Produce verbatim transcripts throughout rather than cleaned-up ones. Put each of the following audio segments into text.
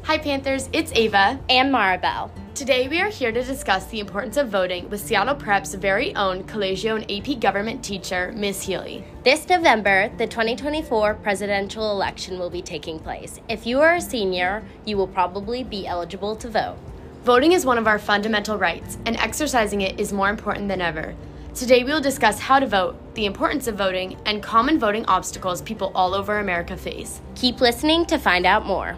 Hi Panthers, it's Ava and Maribel. Today we are here to discuss the importance of voting with Seattle Prep's very own Collegio and A P government teacher, Miz Healy. This November, the twenty twenty-four presidential election will be taking place. If you are a senior, you will probably be eligible to vote. Voting is one of our fundamental rights, and exercising it is more important than ever. Today we will discuss how to vote, the importance of voting, and common voting obstacles people all over America face. Keep listening to find out more.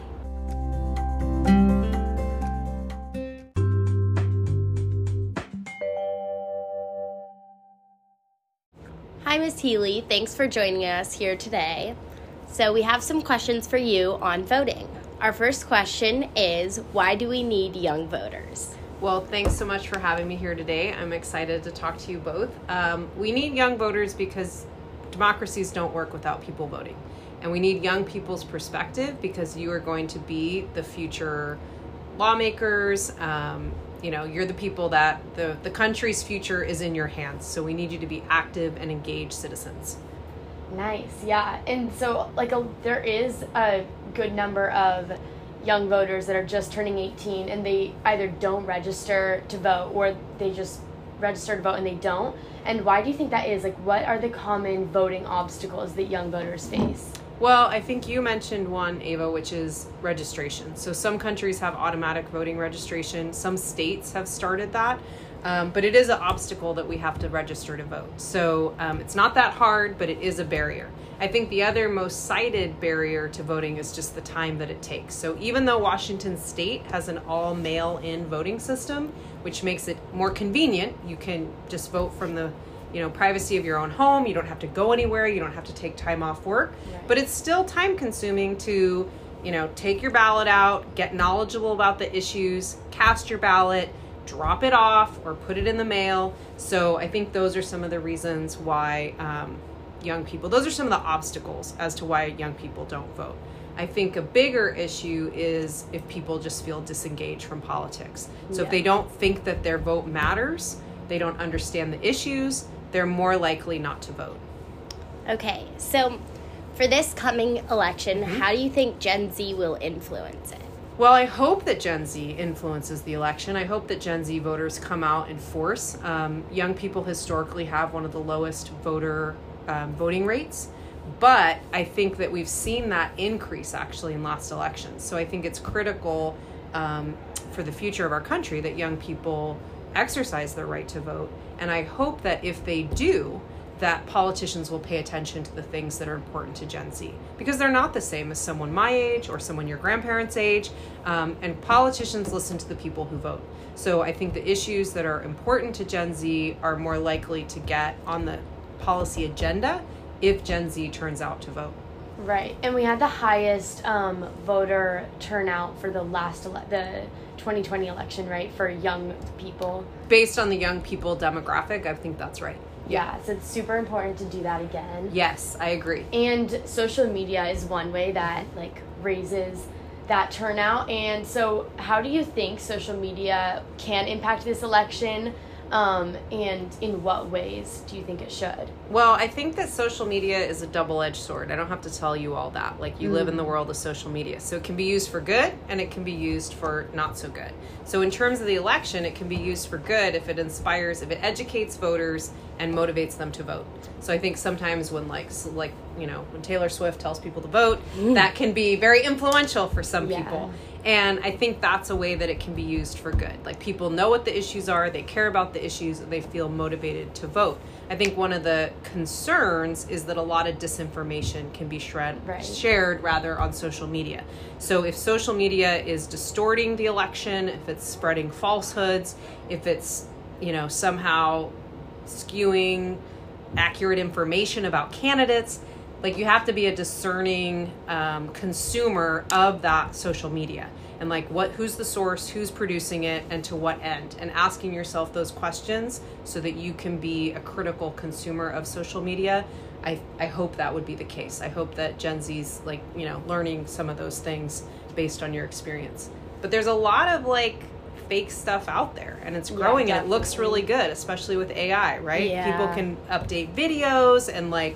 Hi, Miz Healy. Thanks for joining us here today. So we have some questions for you on voting. Our first question is, why do we need young voters? Well, thanks so much for having me here today. I'm excited to talk to you both. Um, we need young voters because democracies don't work without people voting. And we need young people's perspective because you are going to be the future lawmakers. Um, you know, you're the people that the, the country's future is in your hands. So we need you to be active and engaged citizens. Nice, yeah. And so, like, a, there is a good number of young voters that are just turning eighteen and they either don't register to vote or they just register to vote and they don't. And why do you think that is? Like, what are the common voting obstacles that young voters face? Well, I think you mentioned one, Ava, which is registration. So some countries have automatic voting registration. Some states have started that. Um, but it is an obstacle that we have to register to vote. So um, it's not that hard, but it is a barrier. I think the other most cited barrier to voting is just the time that it takes. So even though Washington State has an all mail-in voting system, which makes it more convenient, you can just vote from the you know, privacy of your own home. You don't have to go anywhere. You don't have to take time off work. Right. But it's still time consuming to, you know, take your ballot out, get knowledgeable about the issues, cast your ballot, drop it off, or put it in the mail. So I think those are some of the reasons why um, young people, those are some of the obstacles as to why young people don't vote. I think a bigger issue is if people just feel disengaged from politics. So yeah. If they don't think that their vote matters, they don't understand the issues, they're more likely not to vote. Okay, so for this coming election, mm-hmm. how do you think Gen Z will influence it? Well, I hope that Gen Z influences the election. I hope that Gen Z voters come out in force. Um, young people historically have one of the lowest voter um, voting rates, but I think that we've seen that increase actually in last elections. So I think it's critical um, for the future of our country that young people exercise their right to vote. And I hope that if they do, that politicians will pay attention to the things that are important to Gen Z, because they're not the same as someone my age or someone your grandparents' age, um, and politicians listen to the people who vote. So I think the issues that are important to Gen Z are more likely to get on the policy agenda if Gen Z turns out to vote. Right, and we had the highest um, voter turnout for the last ele- the twenty twenty election, right, for young people. Based on the young people demographic, I think that's right. Yeah, so it's super important to do that again. Yes, I agree. And social media is one way that, like, raises that turnout. And so how do you think social media can impact this election? Um, and in what ways do you think it should? Well, I think that social media is a double-edged sword. I don't have to tell you all that. Like, you mm. live in the world of social media. So it can be used for good and it can be used for not so good. So in terms of the election, it can be used for good if it inspires, if it educates voters and motivates them to vote. So I think sometimes when like, like you know, when Taylor Swift tells people to vote, mm. that can be very influential for some yeah. people. And I think that's a way that it can be used for good. Like, people know what the issues are, they care about the issues, and they feel motivated to vote. I think one of the concerns is that a lot of disinformation can be shred, right. shared rather on social media. So if social media is distorting the election, if it's spreading falsehoods, if it's, you know, somehow skewing accurate information about candidates, like, you have to be a discerning um, consumer of that social media, and like, what, who's the source, who's producing it, and to what end, and asking yourself those questions so that you can be a critical consumer of social media. I, I hope that would be the case. I hope that Gen Z's, like, you know, learning some of those things based on your experience. But there's a lot of like fake stuff out there, and it's growing, yeah, and it looks really good, especially with A I, right? Yeah. People can update videos and like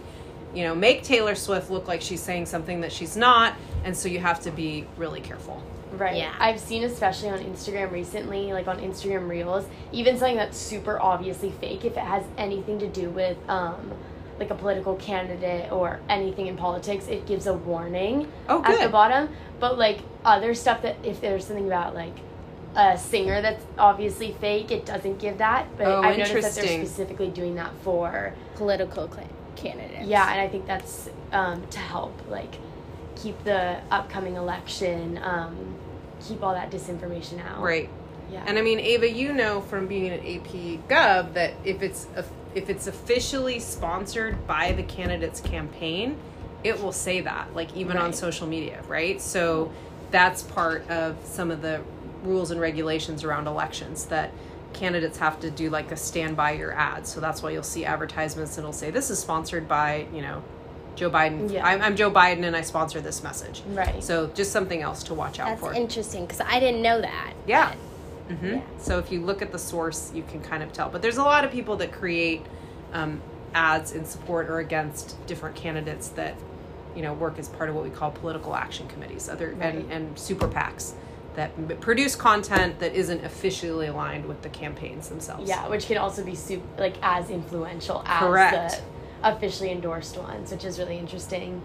you know, make Taylor Swift look like she's saying something that she's not. And so you have to be really careful. Right. Yeah. I've seen, especially on Instagram recently, like on Instagram Reels, even something that's super obviously fake, if it has anything to do with um, like a political candidate or anything in politics, it gives a warning Oh, at good. the bottom. But like other stuff, that if there's something about like a singer that's obviously fake, it doesn't give that. But Oh, I've noticed that they're interesting. specifically doing that for, Political cl- candidates. yeah, and I think that's um, to help like keep the upcoming election, um, keep all that disinformation out. Right. Yeah. And I mean, Ava, you know from being at A P Gov that if it's a, if it's officially sponsored by the candidate's campaign, it will say that, like even on Right. social media, right? So that's part of some of the rules and regulations around elections, that candidates have to do like a stand by your ad. So that's why you'll see advertisements and it'll say, this is sponsored by, you know, Joe Biden. Yeah. I'm, I'm Joe Biden and I sponsor this message. Right. So just something else to watch out That's for. interesting because I didn't know that. Yeah. Mm-hmm. Yeah. So if you look at the source, you can kind of tell. But there's a lot of people that create um, ads in support or against different candidates that, you know, work as part of what we call political action committees, other Right. and, and super PACs that m- produce content that isn't officially aligned with the campaigns themselves. Yeah, which can also be super, like as influential as Correct. the officially endorsed ones, which is really interesting.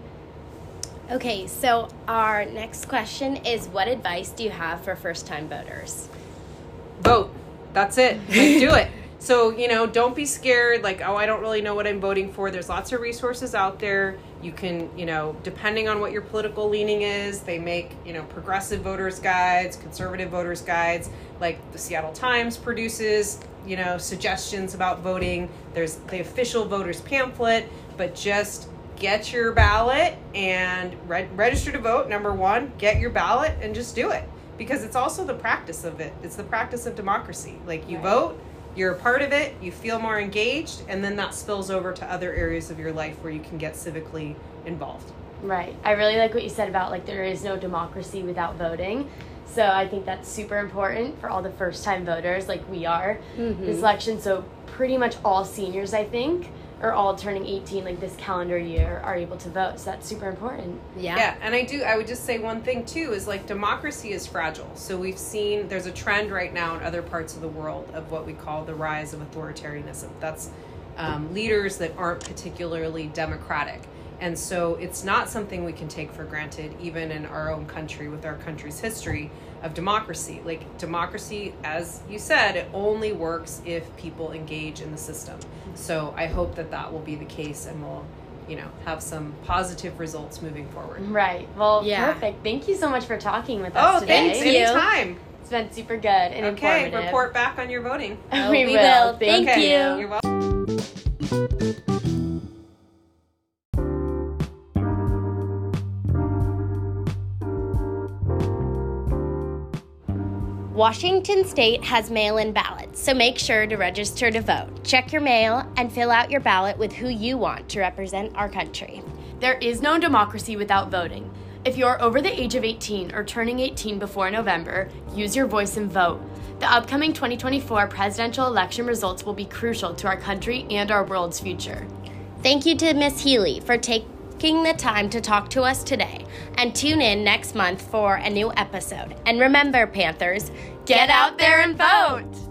Okay, so our next question is, what advice do you have for first-time voters? Vote. That's it. Like, do it. So, you know, don't be scared, like, oh, I don't really know what I'm voting for. There's lots of resources out there. You can, you know, depending on what your political leaning is, they make, you know, progressive voters guides, conservative voters guides. Like the Seattle Times produces, you know, suggestions about voting. There's the official voters pamphlet, but just get your ballot and re- register to vote. Number one, get your ballot and just do it. Because it's also the practice of it. It's the practice of democracy. Like you Right. vote, you're a part of it, you feel more engaged, and then that spills over to other areas of your life where you can get civically involved. Right. I really like what you said about like there is no democracy without voting. So I think that's super important for all the first time voters like we are Mhm. this election. So pretty much all seniors, I think, are all turning eighteen like this calendar year are able to vote. So that's super important. Yeah. Yeah, and I do, I would just say one thing too is like democracy is fragile. So we've seen, there's a trend right now in other parts of the world of what we call the rise of authoritarianism. That's um, leaders that aren't particularly democratic. And so it's not something we can take for granted, even in our own country with our country's history of democracy. Like democracy, as you said, it only works if people engage in the system. So I hope that that will be the case and we'll, you know, have some positive results moving forward. Right. Well, Yeah. perfect. Thank you so much for talking with us Oh, today. thanks. Thank you. Anytime. It's been super good and Okay, informative. report back on your voting. Oh, we, we will. will. Thank, Thank you. you. You're welcome. Washington State has mail-in ballots, so make sure to register to vote. Check your mail and fill out your ballot with who you want to represent our country. There is no democracy without voting. If you're over the age of eighteen or turning eighteen before November, use your voice and vote. The upcoming twenty twenty-four presidential election results will be crucial to our country and our world's future. Thank you to Miss Healy for taking the time to talk to us today. And tune in next month for a new episode. And remember, Panthers, Get out there and vote!